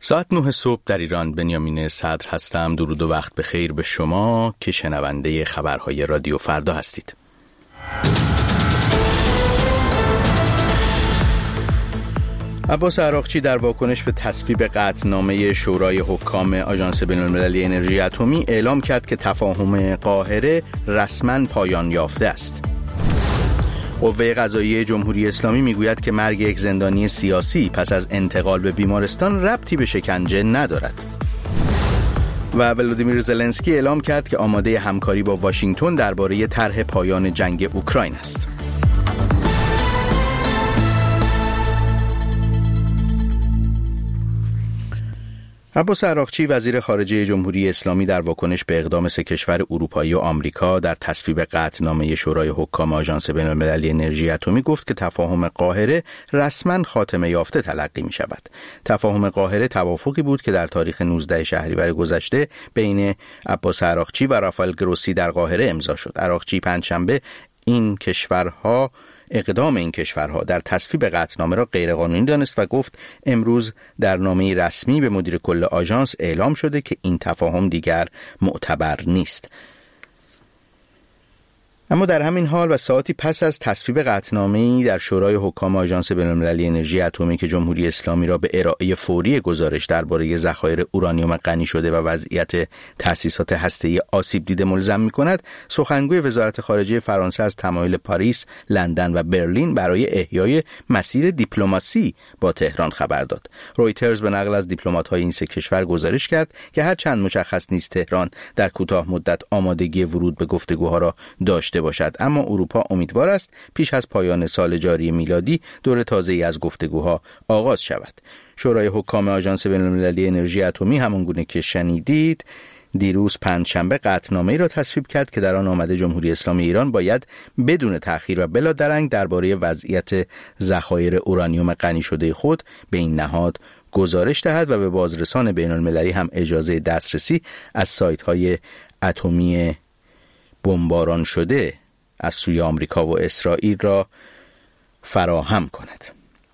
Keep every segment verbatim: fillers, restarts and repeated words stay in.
ساعت نه صبح در ایران. بنیامین صدر هستم. درود و وقت بخیر به شما که شنونده خبرهای رادیو فردا هستید. عباس عراقچی در واکنش به تصویب قطعنامه شورای حکام آژانس بین‌المللی انرژی اتمی اعلام کرد که تفاهم قاهره رسما پایان یافته است. قوه قضاییه جمهوری اسلامی میگوید که مرگ یک زندانی سیاسی پس از انتقال به بیمارستان ربطی به شکنجه ندارد. و ولادیمیر زلنسکی اعلام کرد که آماده همکاری با واشنگتن درباره طرح پایان جنگ اوکراین است. عباس عراقچی وزیر خارجه جمهوری اسلامی در واکنش به اقدام سه کشور اروپایی و آمریکا در تصویب قطعنامه شورای حکام آژانس بین‌المللی انرژی اتمی گفت که تفاهم قاهره رسما خاتمه یافته تلقی می شود. تفاهم قاهره توافقی بود که در تاریخ نوزدهم شهریور گذشته بین عباس عراقچی و رافائل گروسی در قاهره امضا شد. عراقچی پنجشنبه این کشورها اقدام این کشورها در تصویب قطعنامه را غیرقانونی دانست و گفت امروز در نامه‌ای رسمی به مدیر کل آژانس اعلام شده که این تفاهم دیگر معتبر نیست. اما در همین حال و ساعتی پس از تصویب قطعنامه‌ای در شورای حکام آژانس بین‌المللی انرژی اتمی که جمهوری اسلامی را به ارائه فوری گزارش درباره ذخایر اورانیوم غنی شده و وضعیت تأسیسات هسته‌ای آسیب دیده ملزم می‌کند، سخنگوی وزارت خارجه فرانسه از تمایل پاریس، لندن و برلین برای احیای مسیر دیپلماسی با تهران خبر داد. رویترز به نقل از دیپلمات‌های این سه کشور گزارش کرد که هرچند مشخص نیست تهران در کوتاه مدت آمادگی ورود به گفتگوها را داشته باشد، اما اروپا امیدوار است پیش از پایان سال جاری میلادی دور تازه‌ای از گفتگوها آغاز شود. شورای حکام آژانس بین‌المللی انرژی اتمی همانگونه که شنیدید دیروز پنجشنبه قطعنامه‌ای را تصویب کرد که در آن آمده جمهوری اسلامی ایران باید بدون تأخیر و بلا درنگ درباره وضعیت ذخایر اورانیوم غنی شده خود به این نهاد گزارش دهد و به بازرسان بین‌المللی هم اجازه دسترسی از سایت‌های اتمی بمباران شده از سوی آمریکا و اسرائیل را فراهم کند.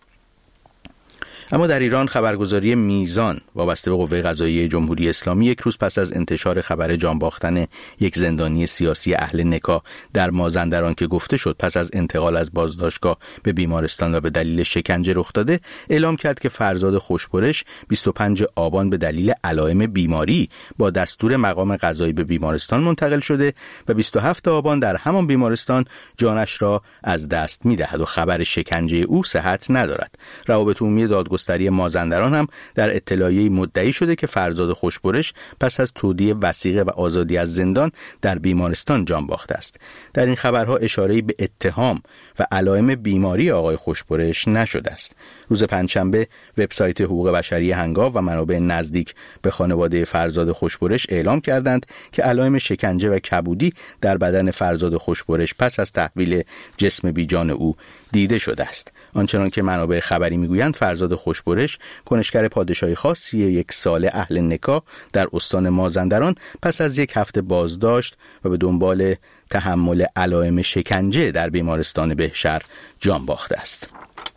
اما در ایران خبرگزاری میزان وابسته به قوه قضاییه جمهوری اسلامی یک روز پس از انتشار خبر جان باختن یک زندانی سیاسی اهل نکاح در مازندران که گفته شد پس از انتقال از بازداشتگاه به بیمارستان و به دلیل شکنجه رخ داده، اعلام کرد که فرزاد خوشبرش بیست و پنجم آبان به دلیل علائم بیماری با دستور مقام قضایی به بیمارستان منتقل شده و بیست و هفتم آبان در همان بیمارستان جانش را از دست می‌دهد و خبر شکنجه او صحت ندارد. روابط عمومی دادگستری گستری مازندران هم در اطلاعیه مدعی شده که فرزاد خوشبرش پس از تودیع وثیقه و آزادی از زندان در بیمارستان جان باخته است. در این خبرها اشاره‌ای به اتهام و علائم بیماری آقای خوشبرش نشده است. روز پنجشنبه وبسایت حقوق بشری هنگام و منابع نزدیک به خانواده فرزاد خوشبرش اعلام کردند که علائم شکنجه و کبودی در بدن فرزاد خوشبرش پس از تحویل جسم بیجان او دیده شده است. آنچنان که منابع خبری میگویند فرزاد خوشبرش کنشگر پادشاهی خاص سی و یک ساله اهل نکاح در استان مازندران پس از یک هفته بازداشت و به دنبال تحمل علائم شکنجه در بیمارستان بهشهر جان باخته است.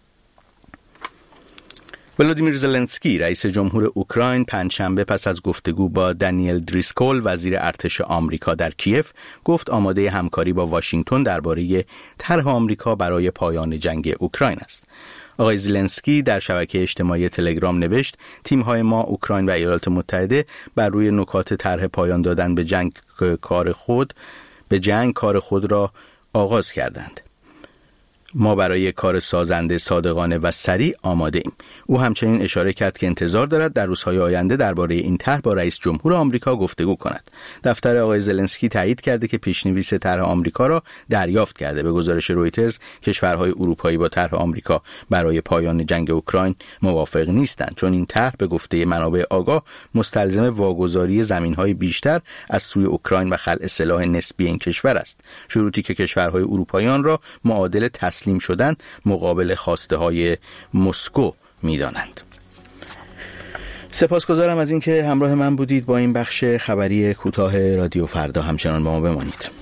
ولادیمیر زلنسکی رئیس جمهور اوکراین پنجشنبه پس از گفتگو با دانیل دریسکول وزیر ارتش آمریکا در کیف گفت آماده همکاری با واشنگتن درباره طرح آمریکا برای پایان جنگ اوکراین است. آقای زلنسکی در شبکه اجتماعی تلگرام نوشت تیم‌های ما اوکراین و ایالات متحده بر روی نکات طرح پایان دادن به جنگ کار خود به جنگ کار خود را آغاز کردند. ما برای کار سازنده، صادقانه و سریع آماده ایم. او همچنین اشاره کرد که انتظار دارد در روزهای آینده درباره این طرح با رئیس جمهور آمریکا گفتگو کند. دفتر آقای زلنسکی تایید کرده که پیشنویس طرح آمریکا را دریافت کرده. به گزارش رویترز کشورهای اروپایی با طرح آمریکا برای پایان جنگ اوکراین موافق نیستند، چون این طرح به گفته منابع آگاه مستلزم واگذاری زمین‌های بیشتر از سوی اوکراین و خلع سلاح نسبی این کشور است، شروطی که کشورهای اروپایی آن را معادل تسلیم شدن مقابل خواسته های مسکو می دانند. سپاسگزارم از اینکه همراه من بودید با این بخش خبری کوتاه رادیو فردا. همچنان با ما بمانید.